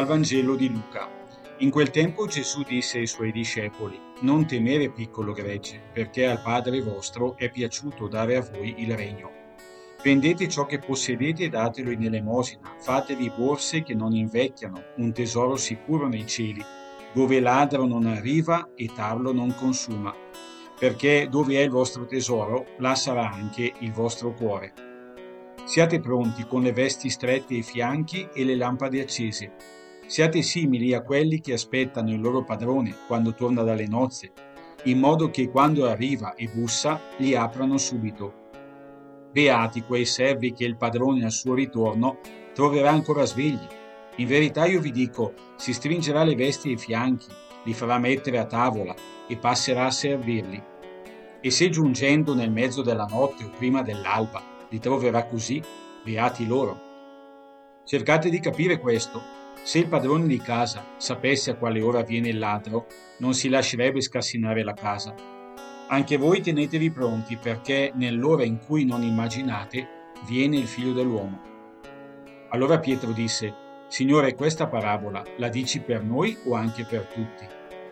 Vangelo di Luca. In quel tempo Gesù disse ai suoi discepoli: «Non temere, piccolo gregge, perché al Padre vostro è piaciuto dare a voi il regno. Vendete ciò che possedete e datelo in elemosina, fatevi borse che non invecchiano, un tesoro sicuro nei cieli, dove ladro non arriva e tarlo non consuma. Perché dove è il vostro tesoro, là sarà anche il vostro cuore. Siate pronti con le vesti strette ai fianchi e le lampade accese. Siate simili a quelli che aspettano il loro padrone quando torna dalle nozze, in modo che quando arriva e bussa gli aprano subito. Beati quei servi che il padrone al suo ritorno troverà ancora svegli. In verità io vi dico, si stringerà le vesti ai fianchi, li farà mettere a tavola e passerà a servirli. E se giungendo nel mezzo della notte o prima dell'alba li troverà così, beati loro. Cercate di capire questo. Se il padrone di casa sapesse a quale ora viene il ladro, non si lascerebbe scassinare la casa. Anche voi tenetevi pronti, perché nell'ora in cui non immaginate viene il Figlio dell'uomo». Allora Pietro disse: «Signore, questa parabola la dici per noi o anche per tutti?»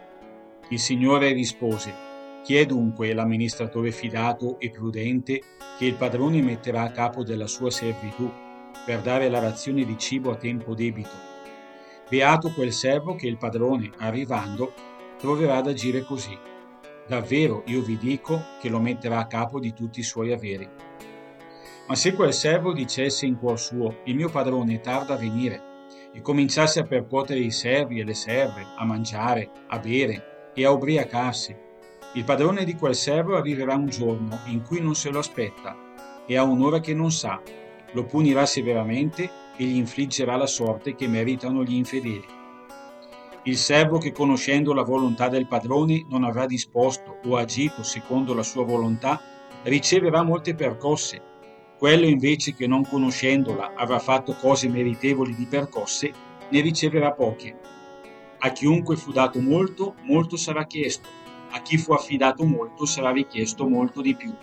Il Signore rispose: «Chi è dunque l'amministratore fidato e prudente che il padrone metterà a capo della sua servitù per dare la razione di cibo a tempo debito? Beato quel servo che il padrone, arrivando, troverà ad agire così. Davvero io vi dico che lo metterà a capo di tutti i suoi averi. Ma se quel servo dicesse in cuor suo: il mio padrone tarda a venire, e cominciasse a percuotere i servi e le serve, a mangiare, a bere e a ubriacarsi, il padrone di quel servo arriverà un giorno in cui non se lo aspetta e a un'ora che non sa, lo punirà severamente e gli infliggerà la sorte che meritano gli infedeli. Il servo che, conoscendo la volontà del padrone, non avrà disposto o agito secondo la sua volontà, riceverà molte percosse. Quello invece che, non conoscendola, avrà fatto cose meritevoli di percosse, ne riceverà poche. A chiunque fu dato molto, molto sarà chiesto. A chi fu affidato molto sarà richiesto molto di più».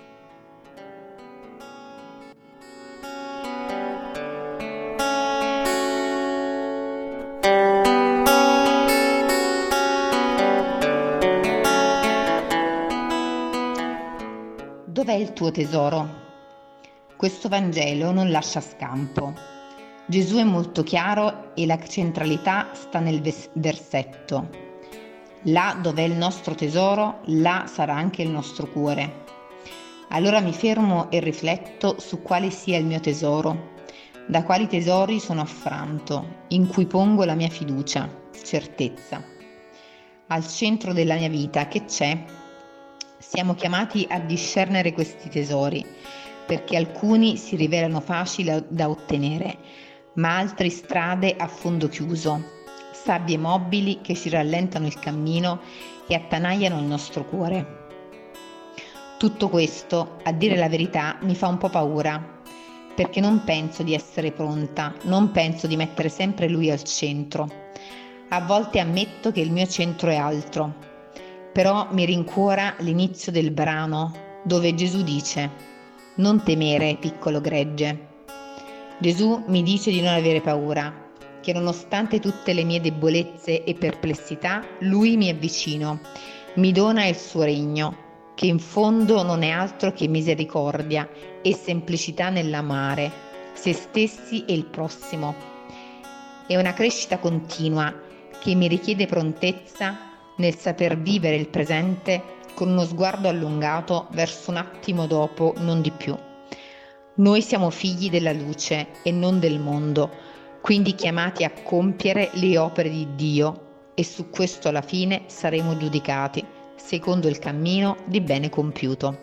Dov'è il tuo tesoro? Questo Vangelo non lascia scampo. Gesù è molto chiaro e la centralità sta nel versetto: là dov'è il nostro tesoro, là sarà anche il nostro cuore. Allora mi fermo e rifletto su quale sia il mio tesoro, da quali tesori sono affranto, in cui pongo la mia fiducia, certezza. Al centro della mia vita che c'è? Siamo chiamati a discernere questi tesori, perché alcuni si rivelano facili da ottenere, ma altri strade a fondo chiuso, sabbie mobili che ci rallentano il cammino e attanagliano il nostro cuore. Tutto questo, a dire la verità, mi fa un po' paura, perché non penso di essere pronta, non penso di mettere sempre Lui al centro. A volte ammetto che il mio centro è altro, però mi rincuora l'inizio del brano, dove Gesù dice: «Non temere, piccolo gregge». Gesù mi dice di non avere paura, che nonostante tutte le mie debolezze e perplessità, Lui mi è vicino, mi dona il suo regno, che in fondo non è altro che misericordia e semplicità nell'amare se stessi e il prossimo. È una crescita continua che mi richiede prontezza nel saper vivere il presente con uno sguardo allungato verso un attimo dopo, non di più. Noi siamo figli della luce e non del mondo, quindi chiamati a compiere le opere di Dio, e su questo alla fine saremo giudicati secondo il cammino di bene compiuto.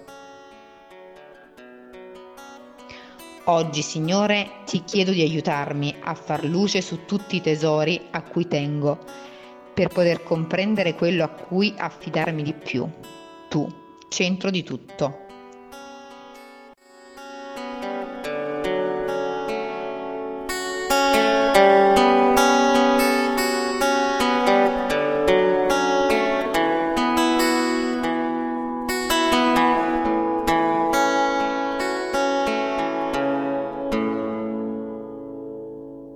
Oggi, Signore, ti chiedo di aiutarmi a far luce su tutti i tesori a cui tengo, per poter comprendere quello a cui affidarmi di più. Tu, centro di tutto.